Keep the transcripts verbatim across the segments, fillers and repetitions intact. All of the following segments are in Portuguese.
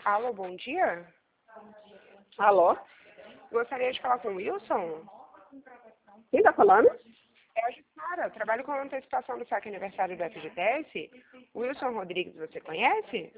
Alô, bom dia. Alô? Gostaria de falar com o Wilson? Quem tá falando? É a Jussara. Trabalho com antecipação do saque aniversário do F G T S. Wilson Rodrigues, você conhece?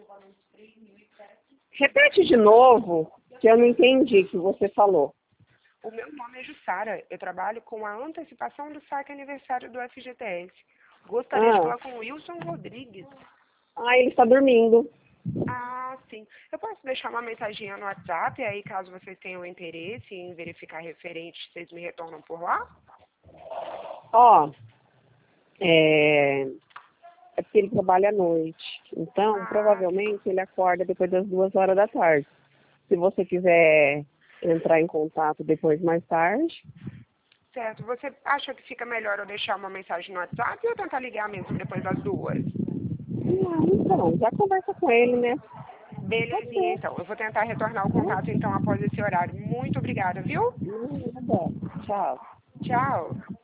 Repete de novo, que eu não entendi o que você falou. O meu nome é Jussara. Eu trabalho com a antecipação do saque aniversário do F G T S. Gostaria de Ah, falar com o Wilson Rodrigues. ah ele está dormindo. Ah, sim. Eu posso deixar uma mensaginha no WhatsApp, e aí caso vocês tenham interesse em verificar referente, vocês me retornam por lá? Ó, é, é porque ele trabalha à noite. Então, Ah, provavelmente, ele acorda depois das duas horas da tarde. Se você quiser entrar em contato depois, mais tarde. certo. Você acha que fica melhor eu deixar uma mensagem no WhatsApp ou tentar ligar mesmo depois das duas? Ah, então, já conversa com ele, né? Pode Belezinha, ser. então. Eu vou tentar retornar o Né? contato, então, após esse horário. Muito obrigada, viu? Hum, tá bom. Tchau. Tchau.